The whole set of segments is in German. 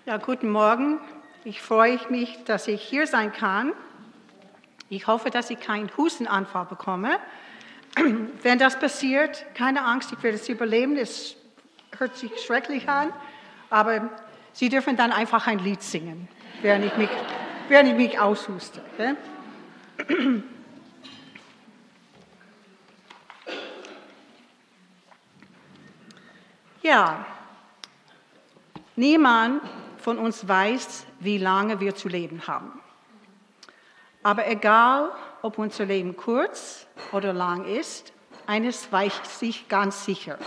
Ja, guten Morgen. Ich freue mich, dass ich hier sein kann. Ich hoffe, dass ich keinen Hustenanfall bekomme. Wenn das passiert, keine Angst, ich werde es überleben. Es hört sich schrecklich an, aber Sie dürfen dann einfach ein Lied singen, während ich mich aushuste. Okay? Ja, niemand von uns weiß, wie lange wir zu leben haben. Aber egal, ob unser Leben kurz oder lang ist, eines weiß ich ganz sicher.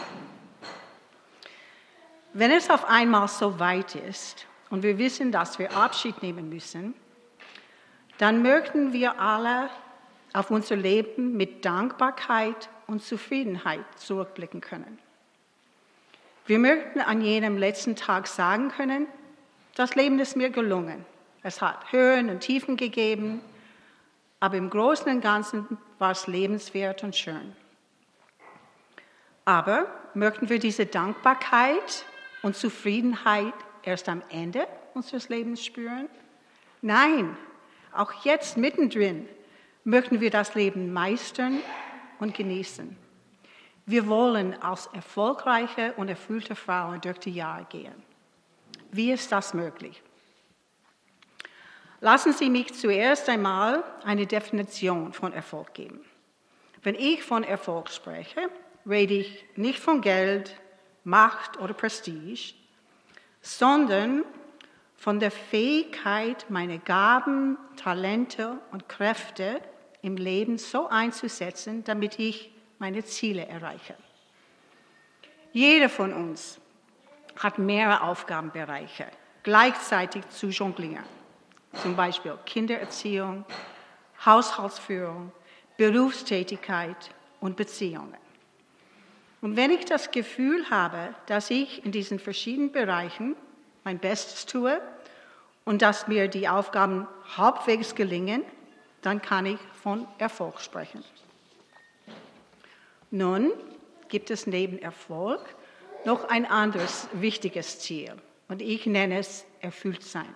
Wenn es auf einmal so weit ist und wir wissen, dass wir Abschied nehmen müssen, dann möchten wir alle auf unser Leben mit Dankbarkeit und Zufriedenheit zurückblicken können. Wir möchten an jenem letzten Tag sagen können, das Leben ist mir gelungen. Es hat Höhen und Tiefen gegeben, aber im Großen und Ganzen war es lebenswert und schön. Aber möchten wir diese Dankbarkeit und Zufriedenheit erst am Ende unseres Lebens spüren? Nein, auch jetzt mittendrin möchten wir das Leben meistern und genießen. Wir wollen als erfolgreiche und erfüllte Frauen durch die Jahre gehen. Wie ist das möglich? Lassen Sie mich zuerst einmal eine Definition von Erfolg geben. Wenn ich von Erfolg spreche, rede ich nicht von Geld, Macht oder Prestige, sondern von der Fähigkeit, meine Gaben, Talente und Kräfte im Leben so einzusetzen, damit ich meine Ziele erreiche. Jeder von uns hat mehrere Aufgabenbereiche gleichzeitig zu jonglieren. Zum Beispiel Kindererziehung, Haushaltsführung, Berufstätigkeit und Beziehungen. Und wenn ich das Gefühl habe, dass ich in diesen verschiedenen Bereichen mein Bestes tue und dass mir die Aufgaben halbwegs gelingen, dann kann ich von Erfolg sprechen. Nun gibt es neben Erfolg noch ein anderes wichtiges Ziel und ich nenne es Erfülltsein.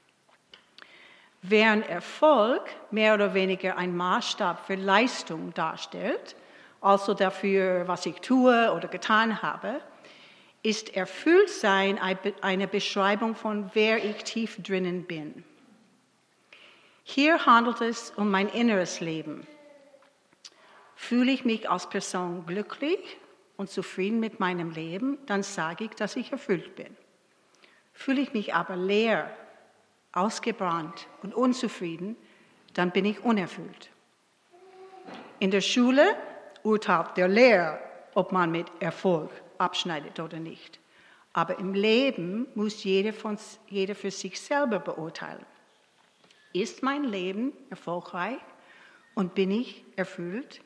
Während Erfolg mehr oder weniger ein Maßstab für Leistung darstellt, also dafür, was ich tue oder getan habe, ist Erfülltsein eine Beschreibung von wer ich tief drinnen bin. Hier handelt es um mein inneres Leben. Fühle ich mich als Person glücklich und zufrieden mit meinem Leben, dann sage ich, dass ich erfüllt bin. Fühle ich mich aber leer, ausgebrannt und unzufrieden, dann bin ich unerfüllt. In der Schule urteilt der Lehrer, ob man mit Erfolg abschneidet oder nicht. Aber im Leben muss jeder für sich selber beurteilen. Ist mein Leben erfolgreich und bin ich erfüllt?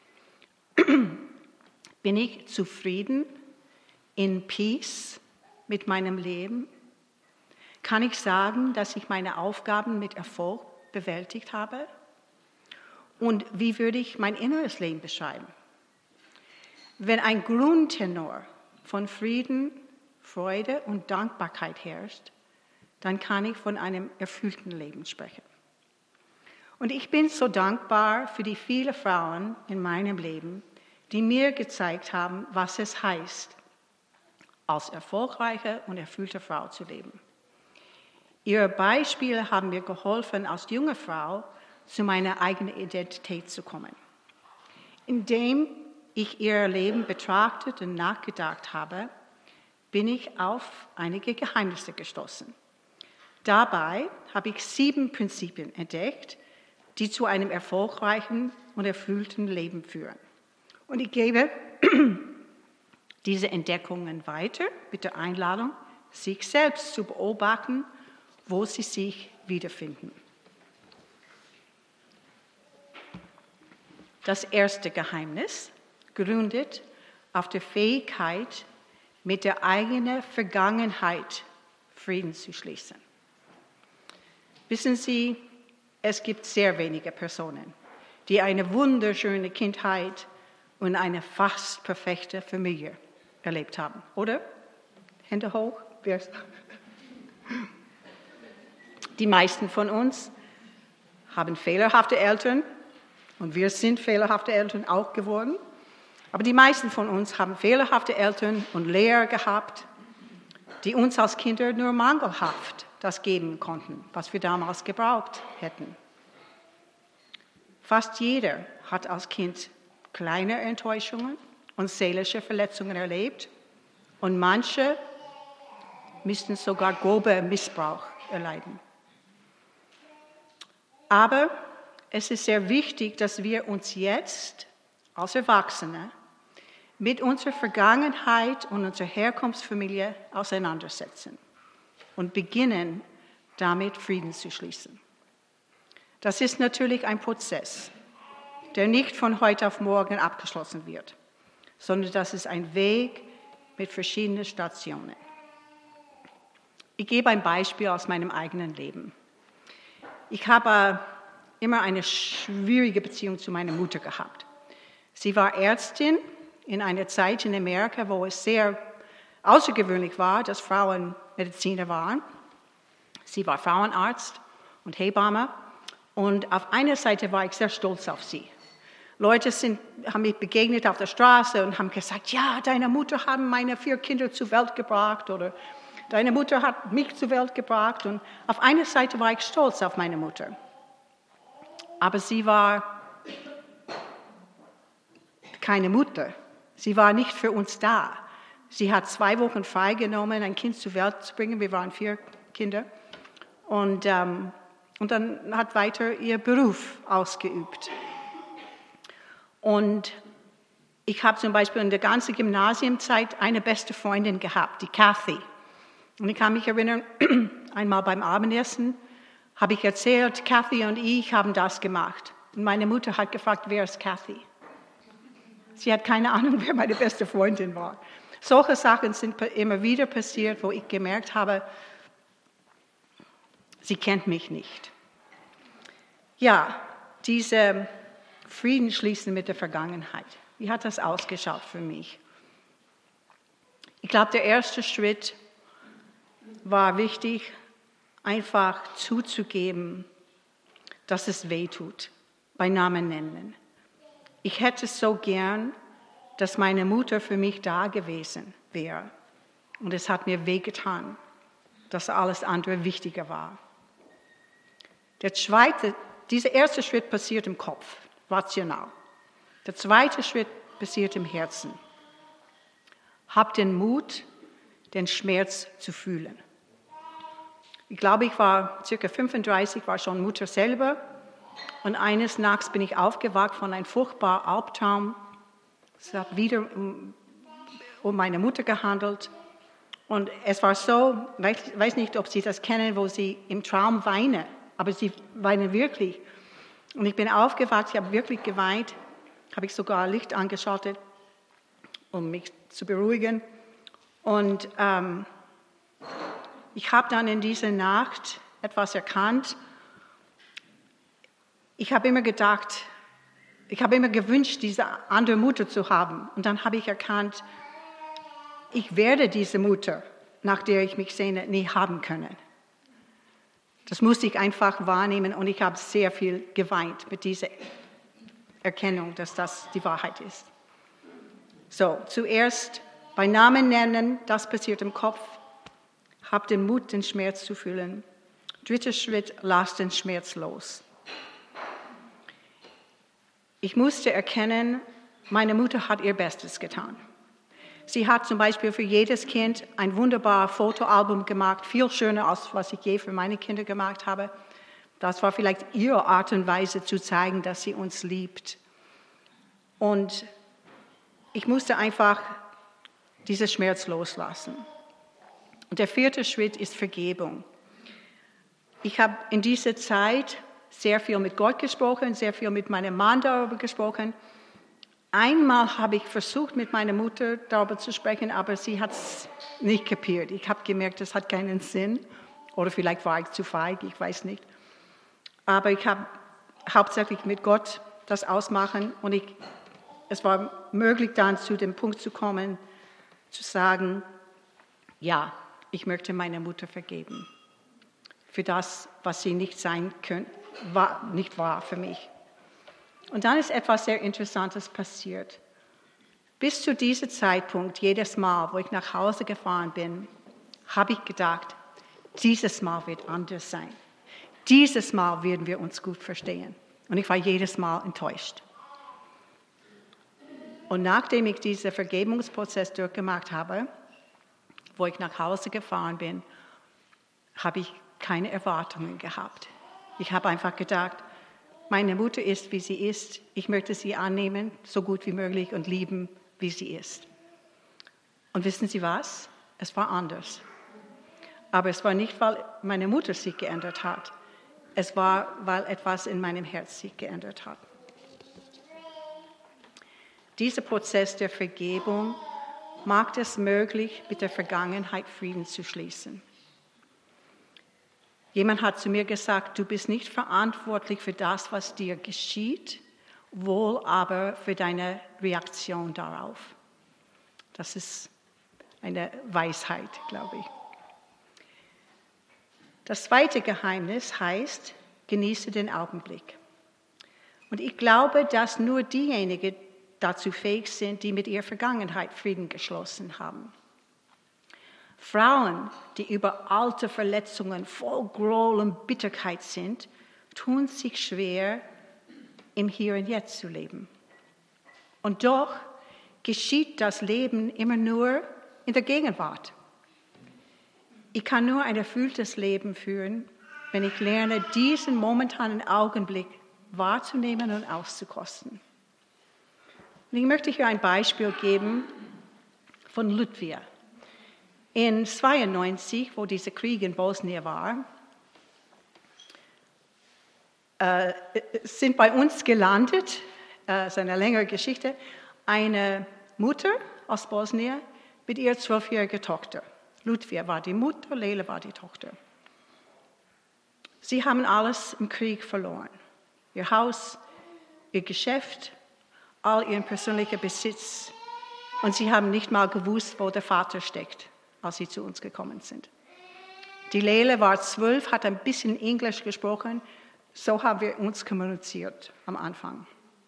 Bin ich zufrieden, in Peace mit meinem Leben? Kann ich sagen, dass ich meine Aufgaben mit Erfolg bewältigt habe? Und wie würde ich mein inneres Leben beschreiben? Wenn ein Grundtenor von Frieden, Freude und Dankbarkeit herrscht, dann kann ich von einem erfüllten Leben sprechen. Und ich bin so dankbar für die vielen Frauen in meinem Leben, die mir gezeigt haben, was es heißt, als erfolgreiche und erfüllte Frau zu leben. Ihre Beispiele haben mir geholfen, als junge Frau zu meiner eigenen Identität zu kommen. Indem ich ihr Leben betrachtet und nachgedacht habe, bin ich auf einige Geheimnisse gestoßen. Dabei habe ich 7 Prinzipien entdeckt, die zu einem erfolgreichen und erfüllten Leben führen. Und ich gebe diese Entdeckungen weiter mit der Einladung, sich selbst zu beobachten, wo sie sich wiederfinden. Das erste Geheimnis gründet auf der Fähigkeit, mit der eigenen Vergangenheit Frieden zu schließen. Wissen Sie, es gibt sehr wenige Personen, die eine wunderschöne Kindheit und eine fast perfekte Familie erlebt haben, oder? Hände hoch. Die meisten von uns haben fehlerhafte Eltern und wir sind fehlerhafte Eltern auch geworden. Aber die meisten von uns haben fehlerhafte Eltern und Lehrer gehabt, die uns als Kinder nur mangelhaft das geben konnten, was wir damals gebraucht hätten. Fast jeder hat als Kind kleine Enttäuschungen und seelische Verletzungen erlebt und manche müssten sogar grobe Missbrauch erleiden. Aber es ist sehr wichtig, dass wir uns jetzt als Erwachsene mit unserer Vergangenheit und unserer Herkunftsfamilie auseinandersetzen und beginnen, damit Frieden zu schließen. Das ist natürlich ein Prozess, der nicht von heute auf morgen abgeschlossen wird, sondern das ist ein Weg mit verschiedenen Stationen. Ich gebe ein Beispiel aus meinem eigenen Leben. Ich habe immer eine schwierige Beziehung zu meiner Mutter gehabt. Sie war Ärztin in einer Zeit in Amerika, wo es sehr außergewöhnlich war, dass Frauen Mediziner waren. Sie war Frauenarzt und Hebamme. Und auf einer Seite war ich sehr stolz auf sie. Leute haben mich begegnet auf der Straße und haben gesagt, ja, deine Mutter hat meine 4 Kinder zur Welt gebracht oder deine Mutter hat mich zur Welt gebracht. Und auf einer Seite war ich stolz auf meine Mutter. Aber sie war keine Mutter. Sie war nicht für uns da. Sie hat 2 Wochen freigenommen, ein Kind zur Welt zu bringen. Wir waren 4 Kinder. Und dann hat weiter ihr Beruf ausgeübt. Und ich habe zum Beispiel in der ganzen Gymnasiumzeit eine beste Freundin gehabt, die Kathy. Und ich kann mich erinnern, einmal beim Abendessen habe ich erzählt, Kathy und ich haben das gemacht. Und meine Mutter hat gefragt, wer ist Kathy? Sie hat keine Ahnung, wer meine beste Freundin war. Solche Sachen sind immer wieder passiert, wo ich gemerkt habe, sie kennt mich nicht. Ja, diese Frieden schließen mit der Vergangenheit. Wie hat das ausgeschaut für mich? Ich glaube, der erste Schritt war wichtig, einfach zuzugeben, dass es weh tut, bei Namen nennen. Ich hätte so gern, dass meine Mutter für mich da gewesen wäre. Und es hat mir wehgetan, dass alles andere wichtiger war. Dieser erste Schritt passiert im Kopf, rational. Der zweite Schritt passiert im Herzen. Hab den Mut, den Schmerz zu fühlen. Ich glaube, ich war ca. 35, war schon Mutter selber. Und eines Nachts bin ich aufgewacht von einem furchtbaren Albtraum. Es hat wieder um meine Mutter gehandelt. Und es war so, ich weiß nicht, ob Sie das kennen, wo Sie im Traum weinen. Aber Sie weinen wirklich. Und ich bin aufgewacht, ich habe wirklich geweint. Habe ich sogar Licht angeschaltet, um mich zu beruhigen. Und ich habe dann in dieser Nacht etwas erkannt. Ich habe immer gedacht, ich habe immer gewünscht, diese andere Mutter zu haben. Und dann habe ich erkannt, ich werde diese Mutter, nach der ich mich sehne, nie haben können. Das musste ich einfach wahrnehmen und ich habe sehr viel geweint mit dieser Erkennung, dass das die Wahrheit ist. So, zuerst bei Namen nennen, das passiert im Kopf. Hab den Mut, den Schmerz zu fühlen. Dritter Schritt, lass den Schmerz los. Ich musste erkennen, meine Mutter hat ihr Bestes getan. Sie hat zum Beispiel für jedes Kind ein wunderbares Fotoalbum gemacht, viel schöner als was ich je für meine Kinder gemacht habe. Das war vielleicht ihre Art und Weise zu zeigen, dass sie uns liebt. Und ich musste einfach diesen Schmerz loslassen. Und der 4. Schritt ist Vergebung. Ich habe in dieser Zeit sehr viel mit Gott gesprochen, sehr viel mit meinem Mann darüber gesprochen. Einmal habe ich versucht, mit meiner Mutter darüber zu sprechen, aber sie hat es nicht kapiert. Ich habe gemerkt, das hat keinen Sinn. Oder vielleicht war ich zu feig, ich weiß nicht. Aber ich habe hauptsächlich mit Gott das ausmachen und es war möglich, dann zu dem Punkt zu kommen, zu sagen, ja, ich möchte meiner Mutter vergeben. für das, was sie nicht sein können, nicht war für mich. Und dann ist etwas sehr Interessantes passiert. Bis zu diesem Zeitpunkt, jedes Mal, wo ich nach Hause gefahren bin, habe ich gedacht, dieses Mal wird anders sein. Dieses Mal werden wir uns gut verstehen. Und ich war jedes Mal enttäuscht. Und nachdem ich diesen Vergebungsprozess durchgemacht habe, wo ich nach Hause gefahren bin, habe ich keine Erwartungen gehabt. Ich habe einfach gedacht, meine Mutter ist, wie sie ist. Ich möchte sie annehmen, so gut wie möglich und lieben, wie sie ist. Und wissen Sie was? Es war anders. Aber es war nicht, weil meine Mutter sich geändert hat. Es war, weil etwas in meinem Herz sich geändert hat. Dieser Prozess der Vergebung macht es möglich, mit der Vergangenheit Frieden zu schließen. Jemand hat zu mir gesagt, du bist nicht verantwortlich für das, was dir geschieht, wohl aber für deine Reaktion darauf. Das ist eine Weisheit, glaube ich. Das zweite Geheimnis heißt, genieße den Augenblick. Und ich glaube, dass nur diejenigen dazu fähig sind, die mit ihrer Vergangenheit Frieden geschlossen haben. Frauen, die über alte Verletzungen voll Groll und Bitterkeit sind, tun sich schwer, im Hier und Jetzt zu leben. Und doch geschieht das Leben immer nur in der Gegenwart. Ich kann nur ein erfülltes Leben führen, wenn ich lerne, diesen momentanen Augenblick wahrzunehmen und auszukosten. Und ich möchte hier ein Beispiel geben von Ludwig. In 1992, wo dieser Krieg in Bosnien war, sind bei uns gelandet, das ist eine längere Geschichte, eine Mutter aus Bosnien mit ihrer 12-jährigen Tochter. Ludwig war die Mutter, Lele war die Tochter. Sie haben alles im Krieg verloren. Ihr Haus, ihr Geschäft, all ihren persönlichen Besitz. Und sie haben nicht mal gewusst, wo der Vater steckt, als sie zu uns gekommen sind. Die Lele war 12, hat ein bisschen Englisch gesprochen. So haben wir uns kommuniziert am Anfang.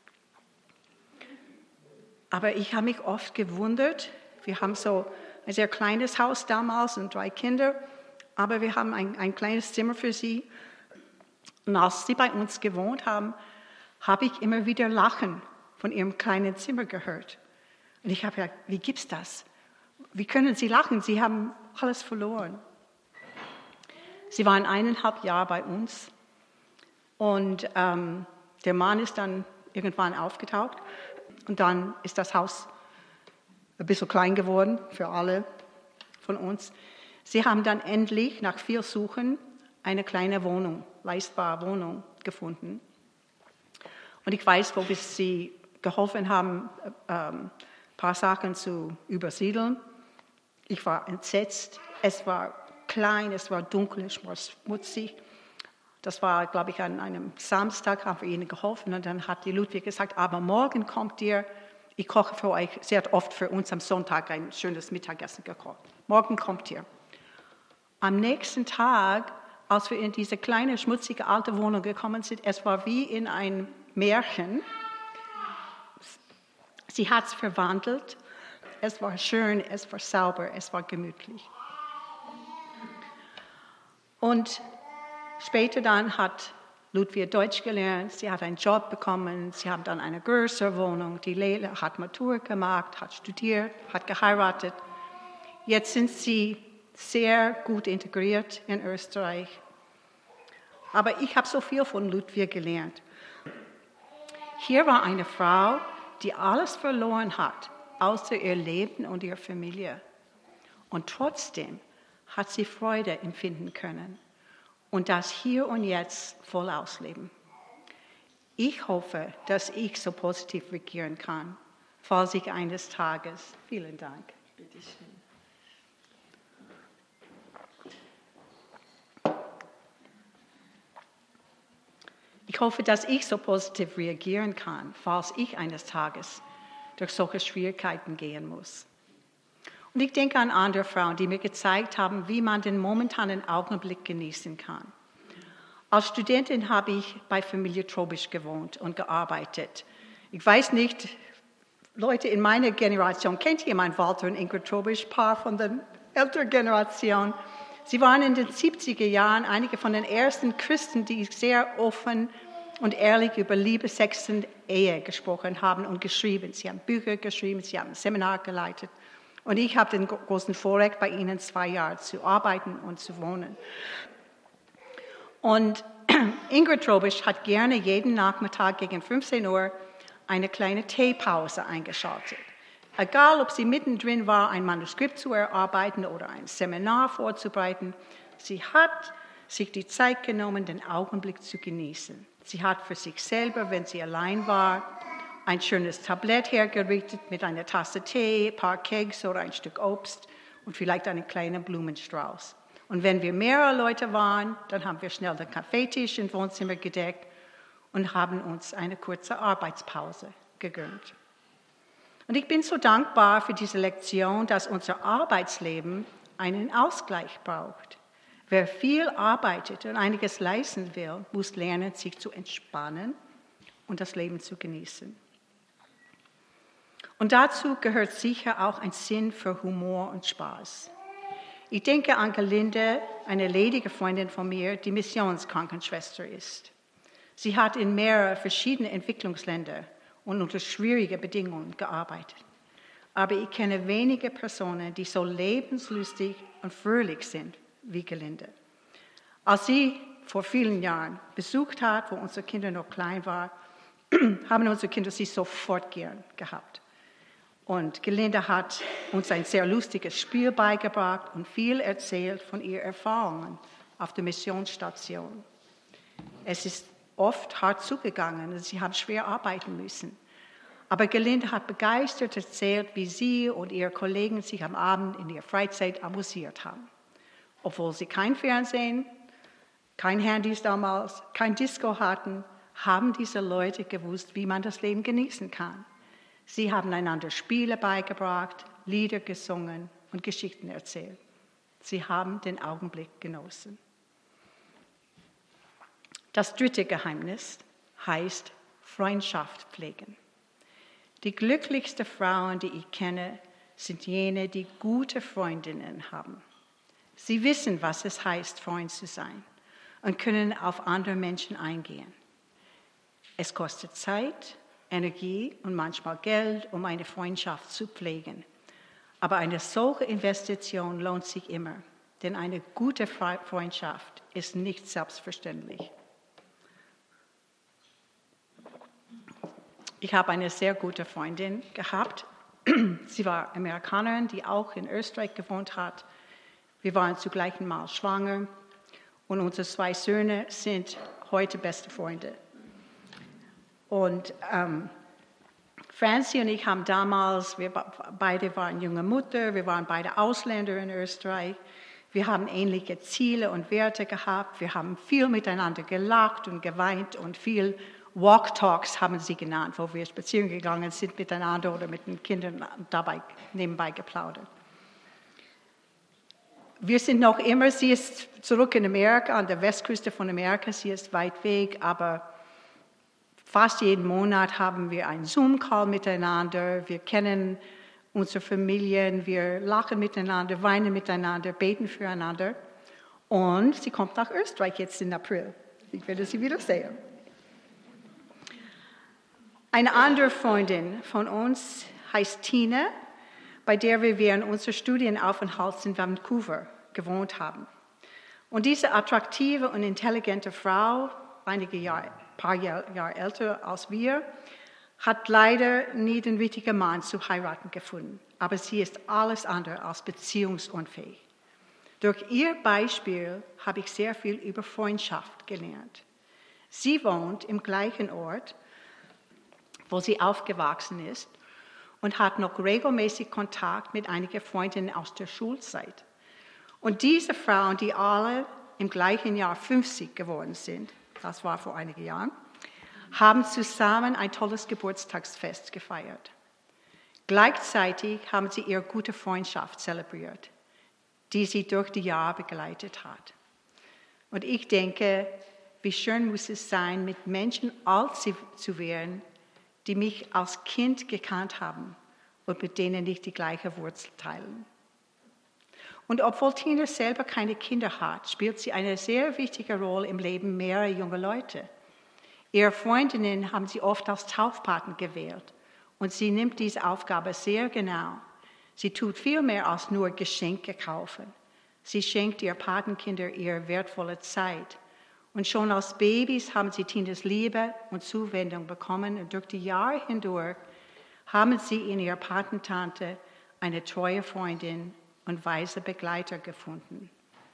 Aber ich habe mich oft gewundert, wir haben so ein sehr kleines Haus damals und 3 Kinder, aber wir haben ein kleines Zimmer für sie. Und als sie bei uns gewohnt haben, habe ich immer wieder Lachen von ihrem kleinen Zimmer gehört. Und ich habe gedacht, wie gibt's das? Wie können sie lachen? Sie haben alles verloren. Sie waren 1,5 Jahre bei uns und der Mann ist dann irgendwann aufgetaucht und dann ist das Haus ein bisschen klein geworden für alle von uns. Sie haben dann endlich nach viel Suchen eine kleine Wohnung, leistbare Wohnung gefunden. Und ich weiß, wo wir sie geholfen haben, ein paar Sachen zu übersiedeln. Ich war entsetzt. Es war klein, es war dunkel, es war schmutzig. Das war, glaube ich, an einem Samstag, haben wir ihnen geholfen. Und dann hat die Ludwig gesagt, aber morgen kommt ihr. Ich koche für euch, sie hat oft für uns am Sonntag ein schönes Mittagessen gekocht. Morgen kommt ihr. Am nächsten Tag, als wir in diese kleine, schmutzige, alte Wohnung gekommen sind, es war wie in ein Märchen. Sie hat es verwandelt. Es war schön, es war sauber, es war gemütlich. Und später dann hat Ludwig Deutsch gelernt, sie hat einen Job bekommen, sie haben dann eine größere Wohnung, die Lele hat Matur gemacht, hat studiert, hat geheiratet. Jetzt sind sie sehr gut integriert in Österreich. Aber ich habe so viel von Ludwig gelernt. Hier war eine Frau, die alles verloren hat, außer ihr Leben und ihre Familie. Und trotzdem hat sie Freude empfinden können. Und das hier und jetzt voll ausleben. Ich hoffe, dass ich so positiv regieren kann, falls ich eines Tages. Vielen Dank. Bitte schön. Ich hoffe, dass ich so positiv reagieren kann, falls ich eines Tages durch solche Schwierigkeiten gehen muss. Und ich denke an andere Frauen, die mir gezeigt haben, wie man den momentanen Augenblick genießen kann. Als Studentin habe ich bei Familie Trobisch gewohnt und gearbeitet. Ich weiß nicht, Leute in meiner Generation, kennt jemand Walter und Ingrid Trobisch, Paar von der älteren Generation? Sie waren in den 70er Jahren einige von den ersten Christen, die sehr offen und ehrlich über Liebe, Sex und Ehe gesprochen haben und geschrieben. Sie haben Bücher geschrieben, sie haben ein Seminar geleitet. Und ich habe den großen Vorrecht, bei ihnen 2 Jahre zu arbeiten und zu wohnen. Und Ingrid Trobisch hat gerne jeden Nachmittag gegen 15 Uhr eine kleine Teepause eingeschaltet. Egal, ob sie mittendrin war, ein Manuskript zu erarbeiten oder ein Seminar vorzubereiten, sie hat sich die Zeit genommen, den Augenblick zu genießen. Sie hat für sich selber, wenn sie allein war, ein schönes Tablett hergerichtet mit einer Tasse Tee, ein paar Kekse oder ein Stück Obst und vielleicht einen kleinen Blumenstrauß. Und wenn wir mehrere Leute waren, dann haben wir schnell den Kaffeetisch im Wohnzimmer gedeckt und haben uns eine kurze Arbeitspause gegönnt. Und ich bin so dankbar für diese Lektion, dass unser Arbeitsleben einen Ausgleich braucht. Wer viel arbeitet und einiges leisten will, muss lernen, sich zu entspannen und das Leben zu genießen. Und dazu gehört sicher auch ein Sinn für Humor und Spaß. Ich denke an Gelinde, eine ledige Freundin von mir, die Missionskrankenschwester ist. Sie hat in mehreren verschiedenen Entwicklungsländern und unter schwierigen Bedingungen gearbeitet. Aber ich kenne wenige Personen, die so lebenslustig und fröhlich sind wie Gelinde. Als sie vor vielen Jahren besucht hat, wo unsere Kinder noch klein waren, haben unsere Kinder sie sofort gern gehabt. Und Gelinde hat uns ein sehr lustiges Spiel beigebracht und viel erzählt von ihren Erfahrungen auf der Missionsstation. Es ist oft hart zugegangen und sie haben schwer arbeiten müssen. Aber Gelinde hat begeistert erzählt, wie sie und ihre Kollegen sich am Abend in ihrer Freizeit amüsiert haben. Obwohl sie kein Fernsehen, kein Handys damals, kein Disco hatten, haben diese Leute gewusst, wie man das Leben genießen kann. Sie haben einander Spiele beigebracht, Lieder gesungen und Geschichten erzählt. Sie haben den Augenblick genossen. Das dritte Geheimnis heißt Freundschaft pflegen. Die glücklichsten Frauen, die ich kenne, sind jene, die gute Freundinnen haben. Sie wissen, was es heißt, Freund zu sein und können auf andere Menschen eingehen. Es kostet Zeit, Energie und manchmal Geld, um eine Freundschaft zu pflegen. Aber eine solche Investition lohnt sich immer, denn eine gute Freundschaft ist nicht selbstverständlich. Ich habe eine sehr gute Freundin gehabt. Sie war Amerikanerin, die auch in Österreich gewohnt hat. Wir waren zu gleichen Mal schwanger und unsere 2 Söhne sind heute beste Freunde. Und Francie und ich haben damals, wir beide waren junge Mutter, wir waren beide Ausländer in Österreich. Wir haben ähnliche Ziele und Werte gehabt. Wir haben viel miteinander gelacht und geweint und viel Walk-Talks haben sie genannt, wo wir spazieren gegangen sind miteinander oder mit den Kindern dabei nebenbei geplaudert. Wir sind noch immer, sie ist zurück in Amerika, an der Westküste von Amerika, sie ist weit weg, aber fast jeden Monat haben wir einen Zoom-Call miteinander, wir kennen unsere Familien, wir lachen miteinander, weinen miteinander, beten füreinander. Und sie kommt nach Österreich jetzt im April. Ich werde sie wiedersehen. Eine andere Freundin von uns heißt Tina, bei der wir während unseres Studienaufenthalts in Vancouver gewohnt haben. Und diese attraktive und intelligente Frau, ein paar Jahre älter als wir, hat leider nie den richtigen Mann zu heiraten gefunden. Aber sie ist alles andere als beziehungsunfähig. Durch ihr Beispiel habe ich sehr viel über Freundschaft gelernt. Sie wohnt im gleichen Ort, wo sie aufgewachsen ist und hat noch regelmäßig Kontakt mit einigen Freundinnen aus der Schulzeit. Und diese Frauen, die alle im gleichen Jahr 50 geworden sind, das war vor einigen Jahren, haben zusammen ein tolles Geburtstagsfest gefeiert. Gleichzeitig haben sie ihre gute Freundschaft zelebriert, die sie durch die Jahre begleitet hat. Und ich denke, wie schön muss es sein, mit Menschen alt zu werden, die mich als Kind gekannt haben und mit denen ich die gleiche Wurzel teilen. Und obwohl Tina selber keine Kinder hat, spielt sie eine sehr wichtige Rolle im Leben mehrerer junger Leute. Ihre Freundinnen haben sie oft als Taufpaten gewählt und sie nimmt diese Aufgabe sehr genau. Sie tut viel mehr als nur Geschenke kaufen. Sie schenkt ihren Patenkinder ihre wertvolle Zeit. Und schon als Babys haben sie Tinas Liebe und Zuwendung bekommen. Und durch die Jahre hindurch haben sie in ihrer Patentante eine treue Freundin und weise Begleiter gefunden.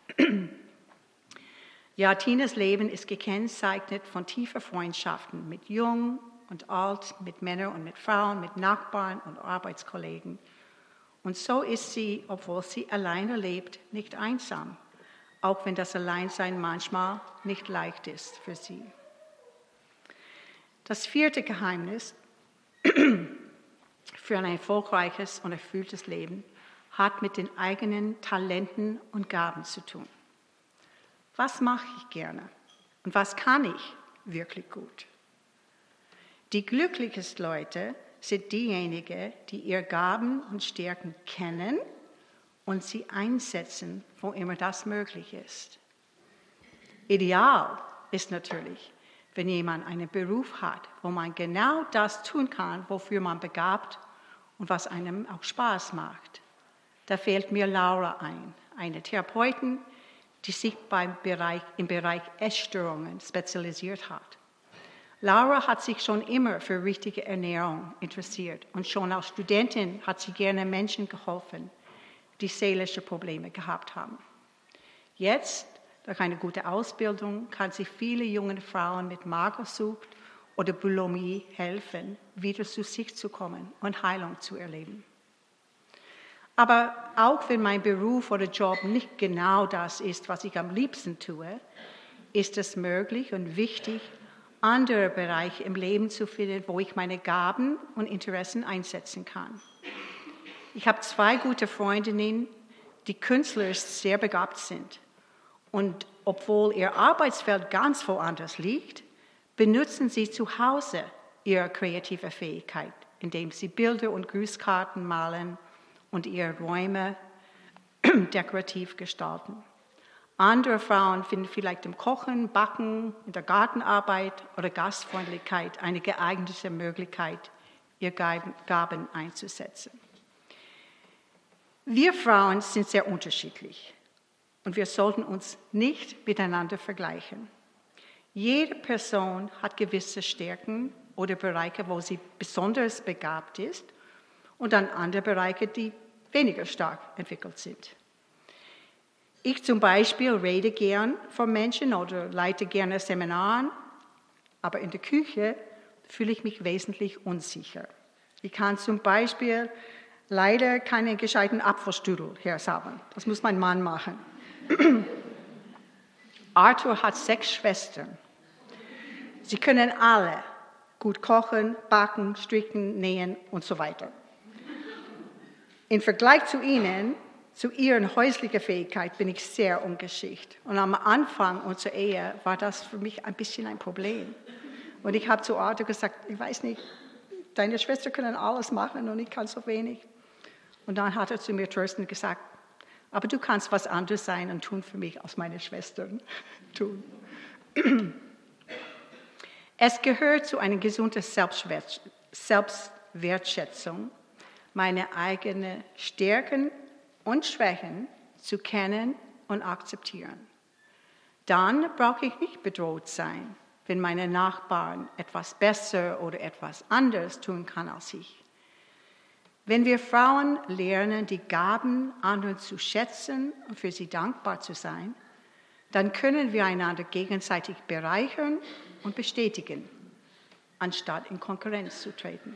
Ja, Tinas Leben ist gekennzeichnet von tiefen Freundschaften mit Jung und Alt, mit Männern und mit Frauen, mit Nachbarn und Arbeitskollegen. Und so ist sie, obwohl sie alleine lebt, nicht einsam, auch wenn das Alleinsein manchmal nicht leicht ist für sie. Das vierte Geheimnis für ein erfolgreiches und erfülltes Leben hat mit den eigenen Talenten und Gaben zu tun. Was mache ich gerne und was kann ich wirklich gut? Die glücklichsten Leute sind diejenigen, die ihre Gaben und Stärken kennen und sie einsetzen, wo immer das möglich ist. Ideal ist natürlich, wenn jemand einen Beruf hat, wo man genau das tun kann, wofür man begabt und was einem auch Spaß macht. Da fällt mir Laura ein, eine Therapeutin, die sich im Bereich Essstörungen spezialisiert hat. Laura hat sich schon immer für richtige Ernährung interessiert und schon als Studentin hat sie gerne Menschen geholfen, die seelische Probleme gehabt haben. Jetzt, durch eine gute Ausbildung, kann sie viele jungen Frauen mit Magersucht oder Bulimie helfen, wieder zu sich zu kommen und Heilung zu erleben. Aber auch wenn mein Beruf oder Job nicht genau das ist, was ich am liebsten tue, ist es möglich und wichtig, andere Bereiche im Leben zu finden, wo ich meine Gaben und Interessen einsetzen kann. Ich habe 2 gute Freundinnen, die künstlerisch sehr begabt sind. Und obwohl ihr Arbeitsfeld ganz woanders liegt, benutzen sie zu Hause ihre kreative Fähigkeit, indem sie Bilder und Grußkarten malen und ihre Räume dekorativ gestalten. Andere Frauen finden vielleicht im Kochen, Backen, in der Gartenarbeit oder Gastfreundlichkeit eine geeignete Möglichkeit, ihre Gaben einzusetzen. Wir Frauen sind sehr unterschiedlich und wir sollten uns nicht miteinander vergleichen. Jede Person hat gewisse Stärken oder Bereiche, wo sie besonders begabt ist und dann andere Bereiche, die weniger stark entwickelt sind. Ich zum Beispiel rede gern vor Menschen oder leite gerne Seminaren, aber in der Küche fühle ich mich wesentlich unsicher. Ich kann zum Beispiel leider keinen gescheiten Apfelstrudel herzaubern. Das muss mein Mann machen. Arthur hat 6 Schwestern. Sie können alle gut kochen, backen, stricken, nähen und so weiter. Im Vergleich zu ihnen, zu ihren häuslichen Fähigkeiten, bin ich sehr ungeschickt. Und am Anfang unserer Ehe war das für mich ein bisschen ein Problem. Und ich habe zu Arthur gesagt, ich weiß nicht, deine Schwestern können alles machen und ich kann so wenig. Und dann hat er zu mir tröstend gesagt, aber du kannst was anderes sein und tun für mich, als meine Schwestern tun. Es gehört zu einer gesunden Selbstwertschätzung, meine eigenen Stärken und Schwächen zu kennen und akzeptieren. Dann brauche ich nicht bedroht sein, wenn meine Nachbarn etwas besser oder etwas anderes tun kann als ich. Wenn wir Frauen lernen, die Gaben anderen zu schätzen und für sie dankbar zu sein, dann können wir einander gegenseitig bereichern und bestätigen, anstatt in Konkurrenz zu treten.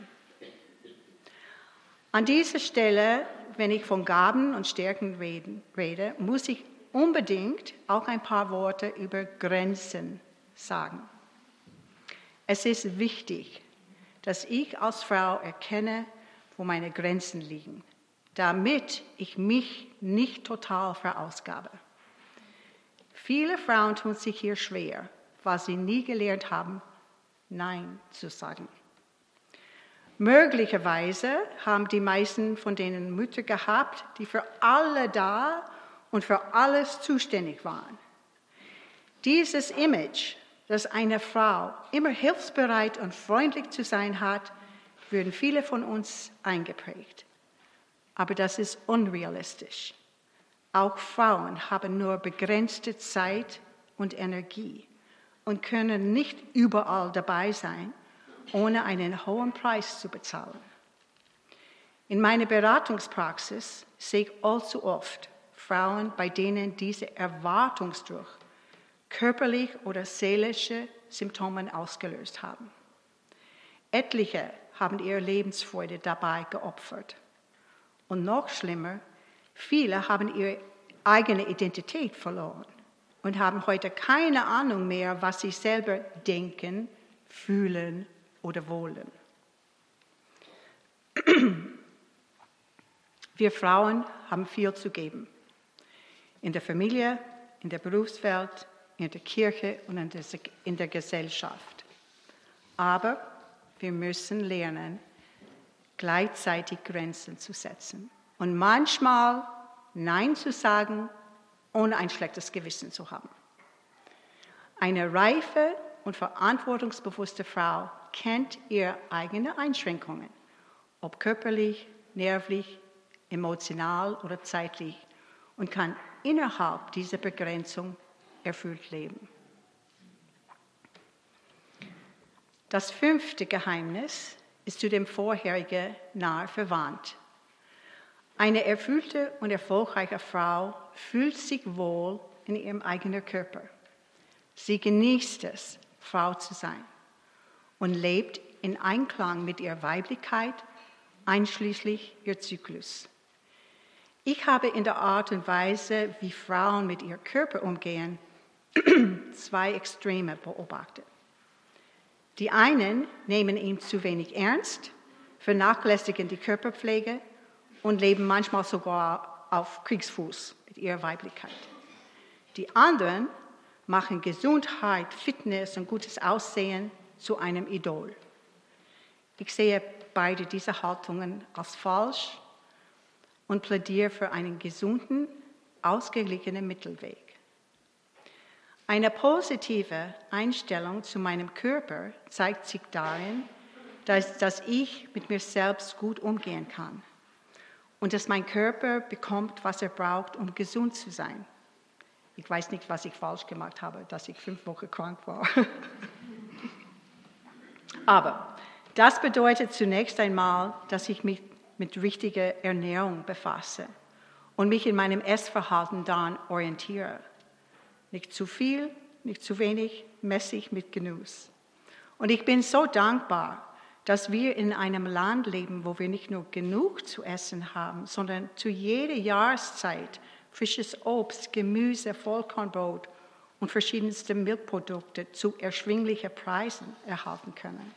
An dieser Stelle, wenn ich von Gaben und Stärken rede, muss ich unbedingt auch ein paar Worte über Grenzen sagen. Es ist wichtig, dass ich als Frau erkenne, wo meine Grenzen liegen, damit ich mich nicht total verausgabe. Viele Frauen tun sich hier schwer, weil sie nie gelernt haben, Nein zu sagen. Möglicherweise haben die meisten von denen Mütter gehabt, die für alle da und für alles zuständig waren. Dieses Image, dass eine Frau immer hilfsbereit und freundlich zu sein hat, würden viele von uns eingeprägt. Aber das ist unrealistisch. Auch Frauen haben nur begrenzte Zeit und Energie und können nicht überall dabei sein, ohne einen hohen Preis zu bezahlen. In meiner Beratungspraxis sehe ich allzu oft Frauen, bei denen dieser Erwartungsdruck körperlich oder seelische Symptome ausgelöst haben. Etliche haben ihre Lebensfreude dabei geopfert. Und noch schlimmer, viele haben ihre eigene Identität verloren und haben heute keine Ahnung mehr, was sie selber denken, fühlen oder wollen. Wir Frauen haben viel zu geben. In der Familie, in der Berufswelt, in der Kirche und in der Gesellschaft. Aber wir müssen lernen, gleichzeitig Grenzen zu setzen und manchmal Nein zu sagen, ohne ein schlechtes Gewissen zu haben. Eine reife und verantwortungsbewusste Frau kennt ihre eigenen Einschränkungen, ob körperlich, nervlich, emotional oder zeitlich, und kann innerhalb dieser Begrenzung erfüllt leben. Das 5. Geheimnis ist zu dem vorherigen nahe verwandt. Eine erfüllte und erfolgreiche Frau fühlt sich wohl in ihrem eigenen Körper. Sie genießt es, Frau zu sein und lebt in Einklang mit ihrer Weiblichkeit, einschließlich ihr Zyklus. Ich habe in der Art und Weise, wie Frauen mit ihrem Körper umgehen, 2 Extreme beobachtet. Die einen nehmen ihn zu wenig ernst, vernachlässigen die Körperpflege und leben manchmal sogar auf Kriegsfuß mit ihrer Weiblichkeit. Die anderen machen Gesundheit, Fitness und gutes Aussehen zu einem Idol. Ich sehe beide diese Haltungen als falsch und plädiere für einen gesunden, ausgeglichenen Mittelweg. Eine positive Einstellung zu meinem Körper zeigt sich darin, dass ich mit mir selbst gut umgehen kann und dass mein Körper bekommt, was er braucht, um gesund zu sein. Ich weiß nicht, was ich falsch gemacht habe, dass ich 5 Wochen krank war. Aber das bedeutet zunächst einmal, dass ich mich mit richtiger Ernährung befasse und mich in meinem Essverhalten daran orientiere. Nicht zu viel, nicht zu wenig, mäßig mit Genuss. Und ich bin so dankbar, dass wir in einem Land leben, wo wir nicht nur genug zu essen haben, sondern zu jeder Jahreszeit frisches Obst, Gemüse, Vollkornbrot und verschiedenste Milchprodukte zu erschwinglichen Preisen erhalten können.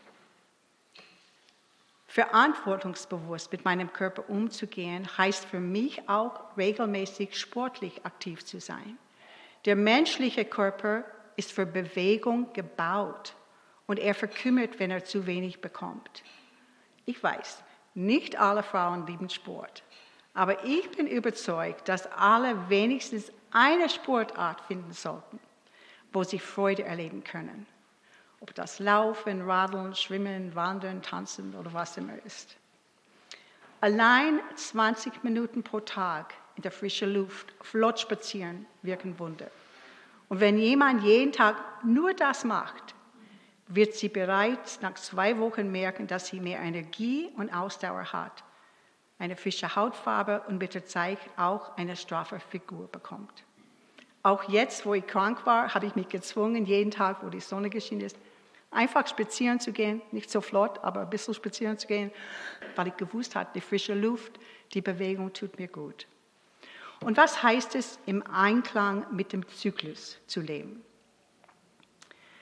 Verantwortungsbewusst mit meinem Körper umzugehen, heißt für mich auch, regelmäßig sportlich aktiv zu sein. Der menschliche Körper ist für Bewegung gebaut und er verkümmert, wenn er zu wenig bekommt. Ich weiß, nicht alle Frauen lieben Sport, aber ich bin überzeugt, dass alle wenigstens eine Sportart finden sollten, wo sie Freude erleben können. Ob das Laufen, Radeln, Schwimmen, Wandern, Tanzen oder was immer ist. Allein 20 Minuten pro Tag in der frischen Luft, flott spazieren, wirken Wunder. Und wenn jemand jeden Tag nur das macht, wird sie bereits nach 2 Wochen merken, dass sie mehr Energie und Ausdauer hat, eine frische Hautfarbe und mit der Zeit auch eine straffe Figur bekommt. Auch jetzt, wo ich krank war, habe ich mich gezwungen, jeden Tag, wo die Sonne geschienen ist, einfach spazieren zu gehen, nicht so flott, aber ein bisschen spazieren zu gehen, weil ich gewusst habe, die frische Luft, die Bewegung tut mir gut. Und was heißt es, im Einklang mit dem Zyklus zu leben?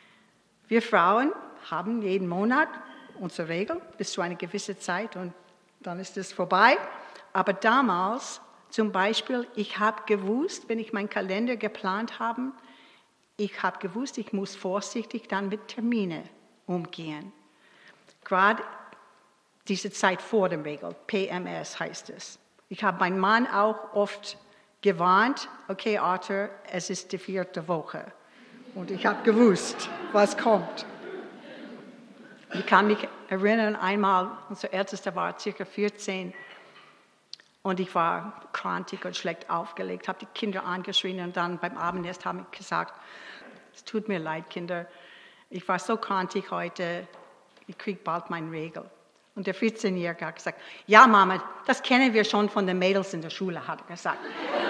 Wir Frauen haben jeden Monat unsere Regel bis zu einer gewissen Zeit und dann ist es vorbei. Aber damals zum Beispiel, ich habe gewusst, wenn ich meinen Kalender geplant habe, ich habe gewusst, ich muss vorsichtig dann mit Terminen umgehen. Gerade diese Zeit vor der Regel, PMS heißt es. Ich habe meinen Mann auch oft gewarnt, okay Arthur, es ist die 4. Woche. Und ich habe gewusst, was kommt. Ich kann mich erinnern, einmal, unser Ältester war ca. 14 und ich war krantig und schlecht aufgelegt, habe die Kinder angeschrien und dann beim Abendessen habe ich gesagt, es tut mir leid, Kinder, ich war so krantig heute, ich kriege bald meine Regel. Und der 14-Jährige hat gesagt, ja Mama, das kennen wir schon von den Mädels in der Schule, hat er gesagt.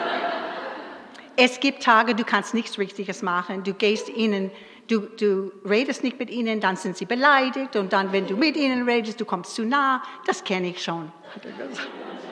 Es gibt Tage, du kannst nichts Richtiges machen, du gehst ihnen, du redest nicht mit ihnen, dann sind sie beleidigt und dann, wenn du mit ihnen redest, du kommst zu nah, das kenne ich schon, hat er gesagt.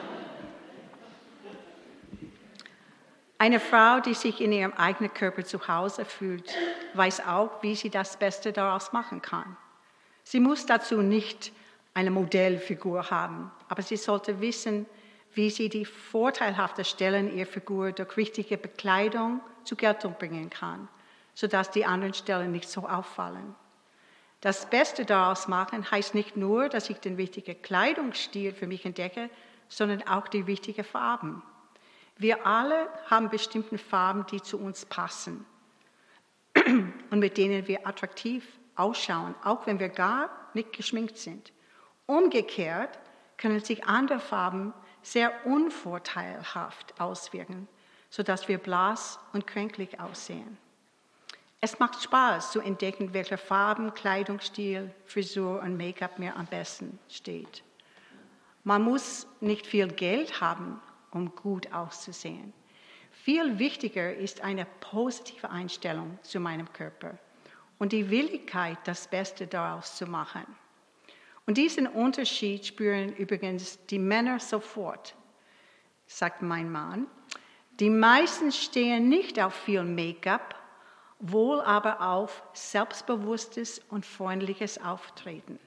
Eine Frau, die sich in ihrem eigenen Körper zu Hause fühlt, weiß auch, wie sie das Beste daraus machen kann. Sie muss dazu nicht eine Modellfigur haben, aber sie sollte wissen, wie sie die vorteilhaften Stellen ihrer Figur durch richtige Bekleidung zur Geltung bringen kann, sodass die anderen Stellen nicht so auffallen. Das Beste daraus machen heißt nicht nur, dass ich den richtigen Kleidungsstil für mich entdecke, sondern auch die richtigen Farben. Wir alle haben bestimmte Farben, die zu uns passen und mit denen wir attraktiv ausschauen, auch wenn wir gar nicht geschminkt sind. Umgekehrt können sich andere Farben sehr unvorteilhaft auswirken, sodass wir blass und kränklich aussehen. Es macht Spaß zu entdecken, welche Farben, Kleidungsstil, Frisur und Make-up mir am besten steht. Man muss nicht viel Geld haben, um gut auszusehen. Viel wichtiger ist eine positive Einstellung zu meinem Körper und die Willigkeit, das Beste daraus zu machen. Und diesen Unterschied spüren übrigens die Männer sofort, sagt mein Mann. Die meisten stehen nicht auf viel Make-up, wohl aber auf selbstbewusstes und freundliches Auftreten.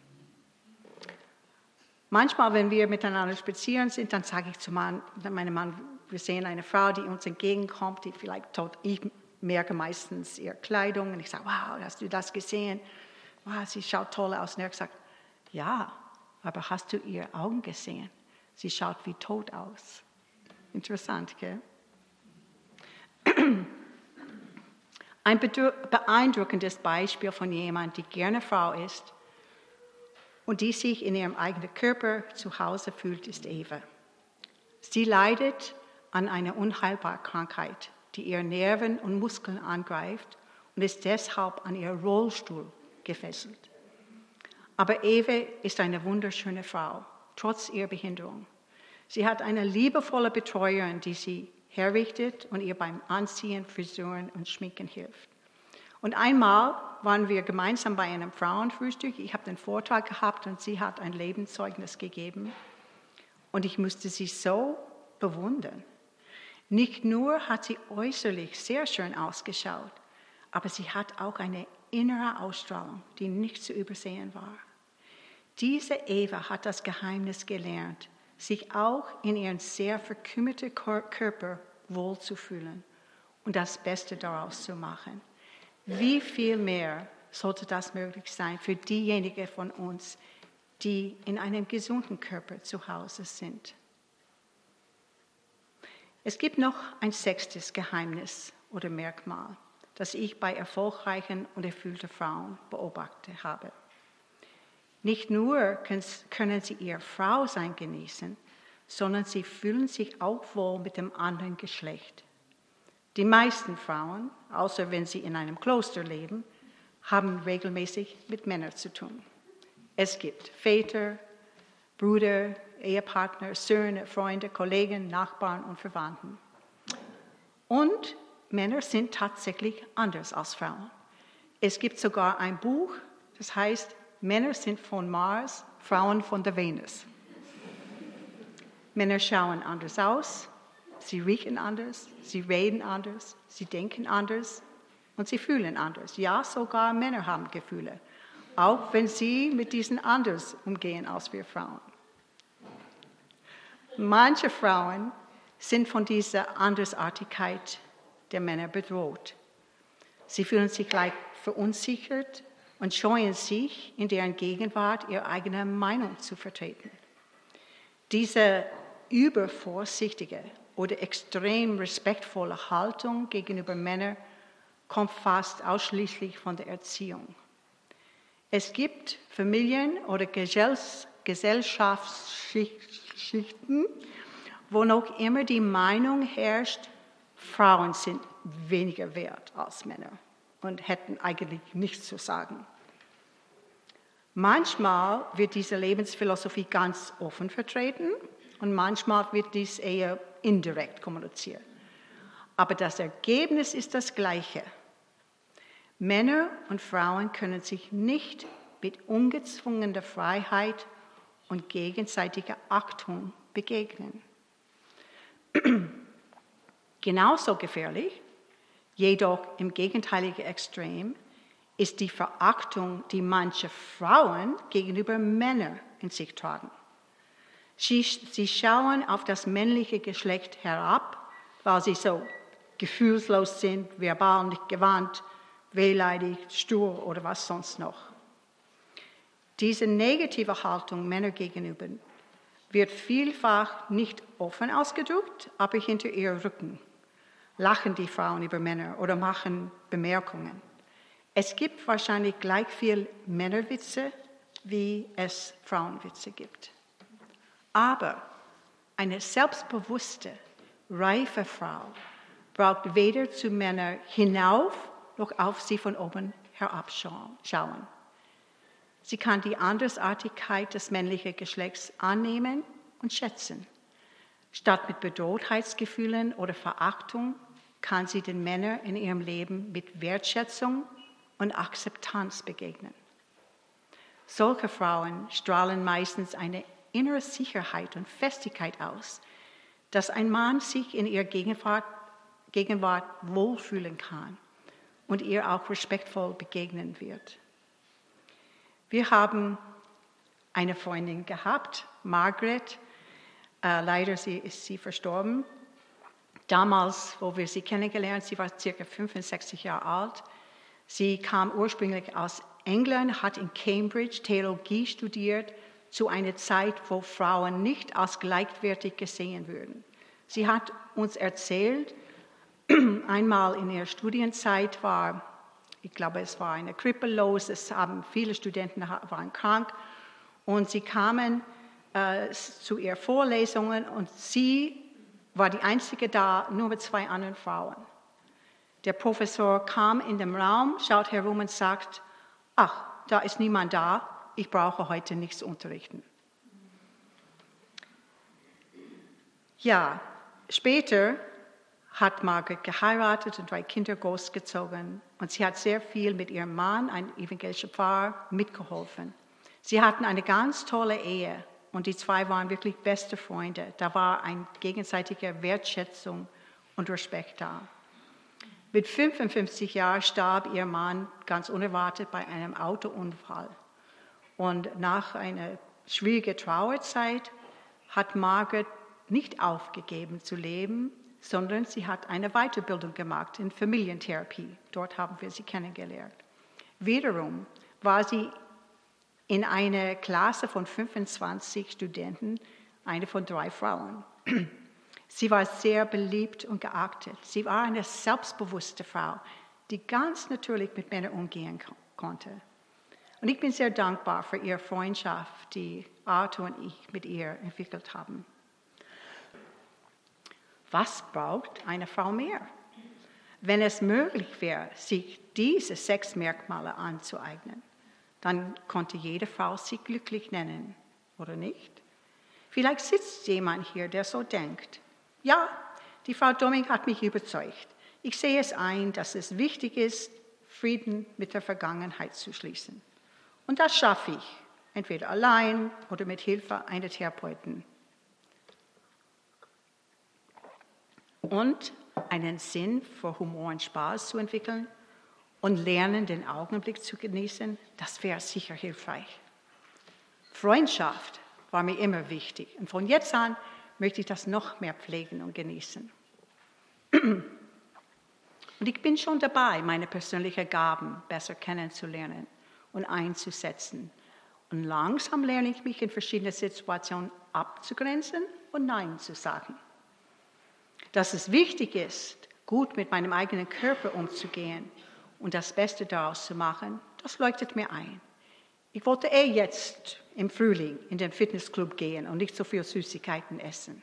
Manchmal, wenn wir miteinander spazieren sind, dann sage ich zu meinem Mann, wir sehen eine Frau, die uns entgegenkommt, die vielleicht tot, ich merke meistens ihre Kleidung und ich sage, wow, hast du das gesehen? Wow, sie schaut toll aus. Und er sagt, ja, aber hast du ihre Augen gesehen? Sie schaut wie tot aus. Interessant, gell? Ein beeindruckendes Beispiel von jemandem, die gerne Frau ist und die sich in ihrem eigenen Körper zu Hause fühlt, ist Eva. Sie leidet an einer unheilbaren Krankheit, die ihre Nerven und Muskeln angreift und ist deshalb an ihren Rollstuhl gefesselt. Aber Eva ist eine wunderschöne Frau, trotz ihrer Behinderung. Sie hat eine liebevolle Betreuerin, die sie herrichtet und ihr beim Anziehen, Frisuren und Schminken hilft. Und einmal waren wir gemeinsam bei einem Frauenfrühstück. Ich habe den Vortrag gehabt und sie hat ein Lebenszeugnis gegeben. Und ich musste sie so bewundern. Nicht nur hat sie äußerlich sehr schön ausgeschaut, aber sie hat auch eine innere Ausstrahlung, die nicht zu übersehen war. Diese Eva hat das Geheimnis gelernt, sich auch in ihrem sehr verkümmerten Körper wohlzufühlen und das Beste daraus zu machen. Wie viel mehr sollte das möglich sein für diejenigen von uns, die in einem gesunden Körper zu Hause sind? Es gibt noch ein 6. Geheimnis oder Merkmal, das ich bei erfolgreichen und erfüllten Frauen beobachtet habe. Nicht nur können sie ihr Frausein genießen, sondern sie fühlen sich auch wohl mit dem anderen Geschlecht. Die meisten Frauen, außer wenn sie in einem Kloster leben, haben regelmäßig mit Männern zu tun. Es gibt Väter, Brüder, Ehepartner, Söhne, Freunde, Kollegen, Nachbarn und Verwandten. Und Männer sind tatsächlich anders als Frauen. Es gibt sogar ein Buch, das heißt, Männer sind von Mars, Frauen von der Venus. Männer schauen anders aus, sie riechen anders, sie reden anders, sie denken anders und sie fühlen anders. Ja, sogar Männer haben Gefühle, auch wenn sie mit diesen anders umgehen als wir Frauen. Manche Frauen sind von dieser Andersartigkeit der Männer bedroht. Sie fühlen sich leicht verunsichert und scheuen sich, in deren Gegenwart ihre eigene Meinung zu vertreten. Diese übervorsichtige oder extrem respektvolle Haltung gegenüber Männern kommt fast ausschließlich von der Erziehung. Es gibt Familien oder Gesellschaftsschichten, wo noch immer die Meinung herrscht, Frauen sind weniger wert als Männer und hätten eigentlich nichts zu sagen. Manchmal wird diese Lebensphilosophie ganz offen vertreten und manchmal wird dies eher indirekt kommuniziert. Aber das Ergebnis ist das Gleiche. Männer und Frauen können sich nicht mit ungezwungener Freiheit und gegenseitiger Achtung begegnen. Genauso gefährlich, jedoch im gegenteiligen Extrem, ist die Verachtung, die manche Frauen gegenüber Männern in sich tragen. Sie schauen auf das männliche Geschlecht herab, weil sie so gefühlslos sind, verbal nicht gewandt, wehleidig, stur oder was sonst noch. Diese negative Haltung Männer gegenüber wird vielfach nicht offen ausgedrückt, aber hinter ihr Rücken lachen die Frauen über Männer oder machen Bemerkungen. Es gibt wahrscheinlich gleich viel Männerwitze, wie es Frauenwitze gibt. Aber eine selbstbewusste, reife Frau braucht weder zu Männern hinauf noch auf sie von oben herabschauen. Sie kann die Andersartigkeit des männlichen Geschlechts annehmen und schätzen. Statt mit Bedrohtheitsgefühlen oder Verachtung kann sie den Männern in ihrem Leben mit Wertschätzung und Akzeptanz begegnen. Solche Frauen strahlen meistens eine innere Sicherheit und Festigkeit aus, dass ein Mann sich in ihrer Gegenwart wohlfühlen kann und ihr auch respektvoll begegnen wird. Wir haben eine Freundin gehabt, Margaret, leider ist sie verstorben. Damals, wo wir sie kennengelernt, sie war ca. 65 Jahre alt. Sie kam ursprünglich aus England, hat in Cambridge Theologie studiert, zu einer Zeit, wo Frauen nicht als gleichwertig gesehen würden. Sie hat uns erzählt, einmal in ihrer Studienzeit war, ich glaube, es war eine Krippe los, viele Studenten waren krank und sie kamen zu ihren Vorlesungen und sie war die Einzige da, nur mit 2 anderen Frauen. Der Professor kam in den Raum, schaut herum und sagt, ach, da ist niemand da, ich brauche heute nichts unterrichten. Ja, später hat Margaret geheiratet und 3 Kinder großgezogen und sie hat sehr viel mit ihrem Mann, einem evangelischen Pfarrer, mitgeholfen. Sie hatten eine ganz tolle Ehe und die 2 waren wirklich beste Freunde. Da war eine gegenseitige Wertschätzung und Respekt da. Mit 55 Jahren starb ihr Mann ganz unerwartet bei einem Autounfall. Und nach einer schwierigen Trauerzeit hat Margaret nicht aufgegeben zu leben, sondern sie hat eine Weiterbildung gemacht in Familientherapie. Dort haben wir sie kennengelernt. Wiederum war sie in einer Klasse von 25 Studenten eine von 3 Frauen. Sie war sehr beliebt und geachtet. Sie war eine selbstbewusste Frau, die ganz natürlich mit Männern umgehen konnte. Und ich bin sehr dankbar für ihre Freundschaft, die Arthur und ich mit ihr entwickelt haben. Was braucht eine Frau mehr? Wenn es möglich wäre, sich diese 6 Merkmale anzueignen, dann konnte jede Frau sich glücklich nennen, oder nicht? Vielleicht sitzt jemand hier, der so denkt. Ja, die Frau Domming hat mich überzeugt. Ich sehe es ein, dass es wichtig ist, Frieden mit der Vergangenheit zu schließen. Und das schaffe ich, entweder allein oder mit Hilfe einer Therapeutin. Und einen Sinn für Humor und Spaß zu entwickeln und lernen, den Augenblick zu genießen, das wäre sicher hilfreich. Freundschaft war mir immer wichtig. Und von jetzt an möchte ich das noch mehr pflegen und genießen. Und ich bin schon dabei, meine persönlichen Gaben besser kennenzulernen und einzusetzen. Und langsam lerne ich mich in verschiedenen Situationen abzugrenzen und Nein zu sagen. Dass es wichtig ist, gut mit meinem eigenen Körper umzugehen und das Beste daraus zu machen, das leuchtet mir ein. Ich wollte jetzt im Frühling in den Fitnessclub gehen und nicht so viel Süßigkeiten essen.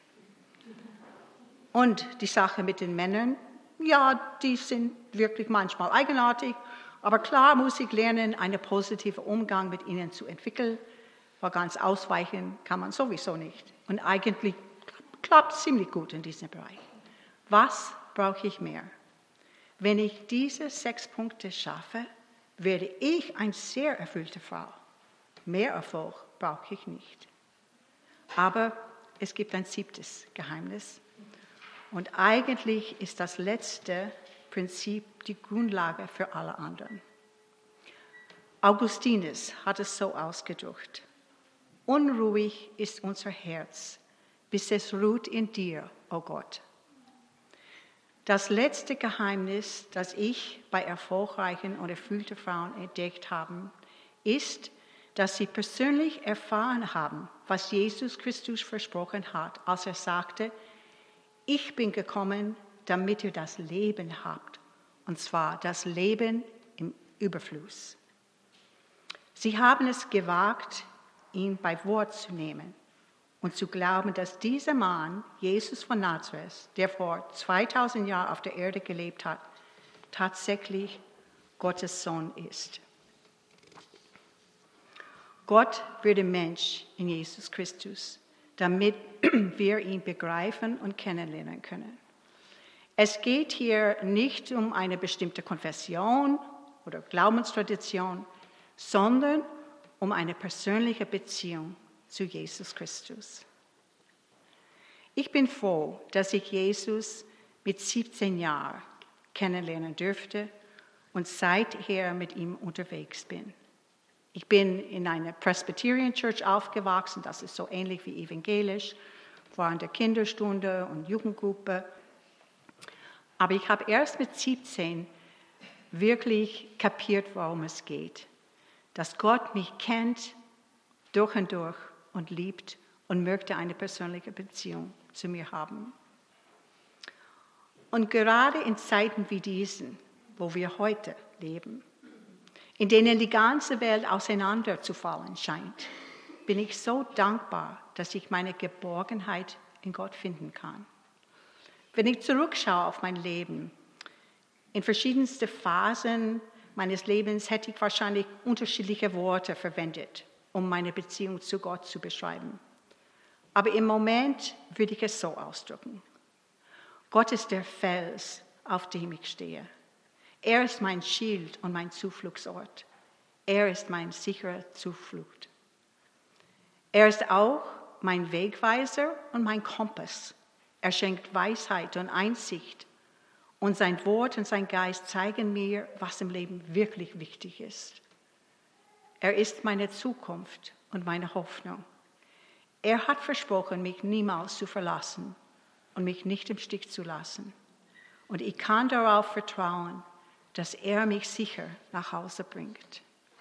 Und die Sache mit den Männern, ja, die sind wirklich manchmal eigenartig, aber klar muss ich lernen, einen positiven Umgang mit ihnen zu entwickeln, weil ganz ausweichen kann man sowieso nicht. Und eigentlich klappt es ziemlich gut in diesem Bereich. Was brauche ich mehr? Wenn ich diese 6 Punkte schaffe, werde ich eine sehr erfüllte Frau. Mehr Erfolg brauche ich nicht. Aber es gibt ein 7. Geheimnis. Und eigentlich ist das letzte Prinzip die Grundlage für alle anderen. Augustinus hat es so ausgedrückt: Unruhig ist unser Herz, bis es ruht in dir, o Gott. Das letzte Geheimnis, das ich bei erfolgreichen und erfüllten Frauen entdeckt habe, ist, dass sie persönlich erfahren haben, was Jesus Christus versprochen hat, als er sagte: Ich bin gekommen, damit ihr das Leben habt, und zwar das Leben im Überfluss. Sie haben es gewagt, ihn bei Wort zu nehmen und zu glauben, dass dieser Mann, Jesus von Nazareth, der vor 2000 Jahren auf der Erde gelebt hat, tatsächlich Gottes Sohn ist. Gott wurde Mensch in Jesus Christus, damit wir ihn begreifen und kennenlernen können. Es geht hier nicht um eine bestimmte Konfession oder Glaubenstradition, sondern um eine persönliche Beziehung zu Jesus Christus. Ich bin froh, dass ich Jesus mit 17 Jahren kennenlernen durfte und seither mit ihm unterwegs bin. Ich bin in einer Presbyterian Church aufgewachsen, das ist so ähnlich wie evangelisch, war in der Kinderstunde und Jugendgruppe. Aber ich habe erst mit 17 wirklich kapiert, worum es geht. Dass Gott mich kennt durch und durch und liebt und möchte eine persönliche Beziehung zu mir haben. Und gerade in Zeiten wie diesen, wo wir heute leben, in denen die ganze Welt auseinanderzufallen scheint, bin ich so dankbar, dass ich meine Geborgenheit in Gott finden kann. Wenn ich zurückschaue auf mein Leben, in verschiedensten Phasen meines Lebens hätte ich wahrscheinlich unterschiedliche Worte verwendet, um meine Beziehung zu Gott zu beschreiben. Aber im Moment würde ich es so ausdrücken: Gott ist der Fels, auf dem ich stehe. Er ist mein Schild und mein Zufluchtsort. Er ist mein sicherer Zuflucht. Er ist auch mein Wegweiser und mein Kompass. Er schenkt Weisheit und Einsicht. Und sein Wort und sein Geist zeigen mir, was im Leben wirklich wichtig ist. Er ist meine Zukunft und meine Hoffnung. Er hat versprochen, mich niemals zu verlassen und mich nicht im Stich zu lassen. Und ich kann darauf vertrauen, dass er mich sicher nach Hause bringt.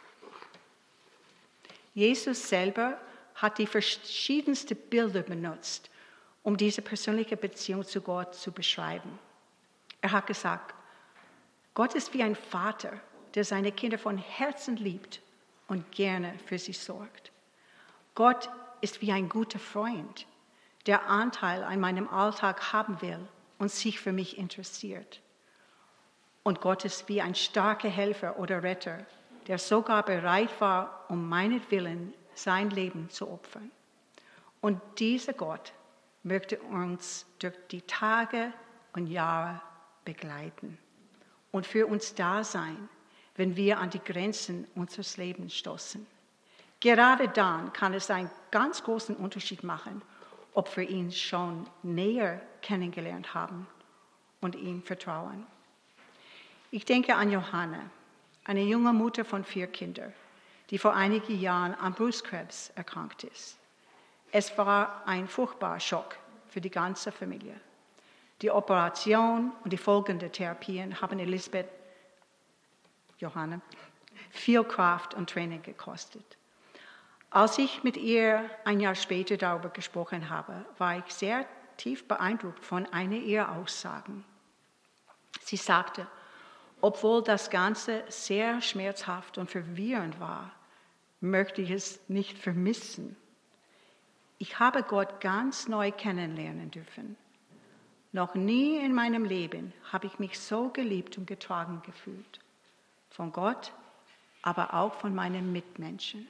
Jesus selber hat die verschiedensten Bilder benutzt, um diese persönliche Beziehung zu Gott zu beschreiben. Er hat gesagt, Gott ist wie ein Vater, der seine Kinder von Herzen liebt und gerne für sie sorgt. Gott ist wie ein guter Freund, der Anteil an meinem Alltag haben will und sich für mich interessiert. Und Gott ist wie ein starker Helfer oder Retter, der sogar bereit war, um meinetwillen sein Leben zu opfern. Und dieser Gott möchte uns durch die Tage und Jahre begleiten und für uns da sein, wenn wir an die Grenzen unseres Lebens stoßen. Gerade dann kann es einen ganz großen Unterschied machen, ob wir ihn schon näher kennengelernt haben und ihm vertrauen. Ich denke an Johanna, eine junge Mutter von 4 Kindern, die vor einigen Jahren an Brustkrebs erkrankt ist. Es war ein furchtbarer Schock für die ganze Familie. Die Operation und die folgenden Therapien haben Johanna, viel Kraft und Training gekostet. Als ich mit ihr ein Jahr später darüber gesprochen habe, war ich sehr tief beeindruckt von einer ihrer Aussagen. Sie sagte, obwohl das Ganze sehr schmerzhaft und verwirrend war, möchte ich es nicht vermissen. Ich habe Gott ganz neu kennenlernen dürfen. Noch nie in meinem Leben habe ich mich so geliebt und getragen gefühlt. Von Gott, aber auch von meinen Mitmenschen.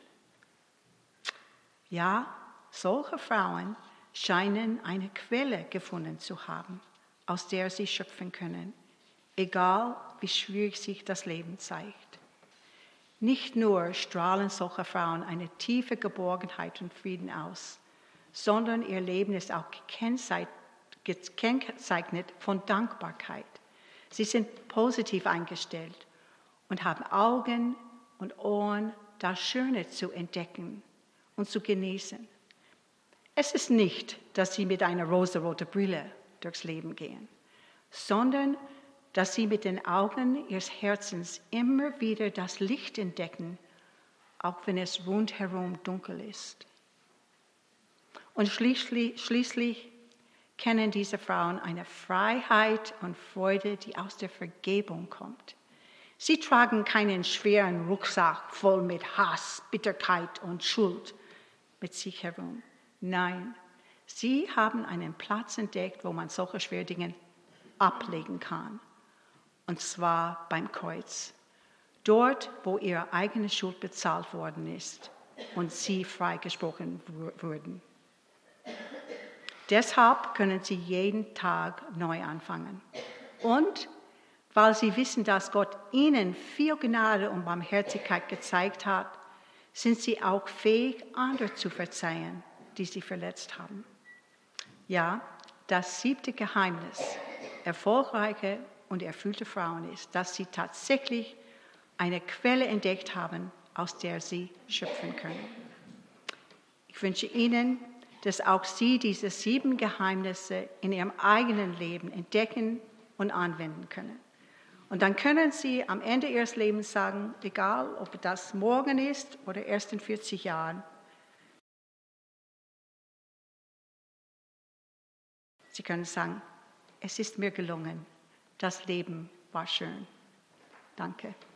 Ja, solche Frauen scheinen eine Quelle gefunden zu haben, aus der sie schöpfen können, egal wie schwierig sich das Leben zeigt. Nicht nur strahlen solche Frauen eine tiefe Geborgenheit und Frieden aus, sondern ihr Leben ist auch gekennzeichnet von Dankbarkeit. Sie sind positiv eingestellt und haben Augen und Ohren, das Schöne zu entdecken und zu genießen. Es ist nicht, dass sie mit einer rosaroten Brille durchs Leben gehen, sondern dass sie mit den Augen ihres Herzens immer wieder das Licht entdecken, auch wenn es rundherum dunkel ist. Und schließlich kennen diese Frauen eine Freiheit und Freude, die aus der Vergebung kommt. Sie tragen keinen schweren Rucksack voll mit Hass, Bitterkeit und Schuld mit sich herum. Nein, sie haben einen Platz entdeckt, wo man solche schweren Dinge ablegen kann. Und zwar beim Kreuz. Dort, wo ihre eigene Schuld bezahlt worden ist und sie freigesprochen wurden. Deshalb können sie jeden Tag neu anfangen. Und weil sie wissen, dass Gott ihnen viel Gnade und Barmherzigkeit gezeigt hat, sind sie auch fähig, andere zu verzeihen, die sie verletzt haben. Ja, das 7. Geheimnis erfolgreicher und erfüllter Frauen ist, dass sie tatsächlich eine Quelle entdeckt haben, aus der sie schöpfen können. Ich wünsche Ihnen, dass auch Sie diese 7 Geheimnisse in Ihrem eigenen Leben entdecken und anwenden können. Und dann können Sie am Ende Ihres Lebens sagen, egal ob das morgen ist oder erst in 40 Jahren, Sie können sagen, es ist mir gelungen, das Leben war schön. Danke.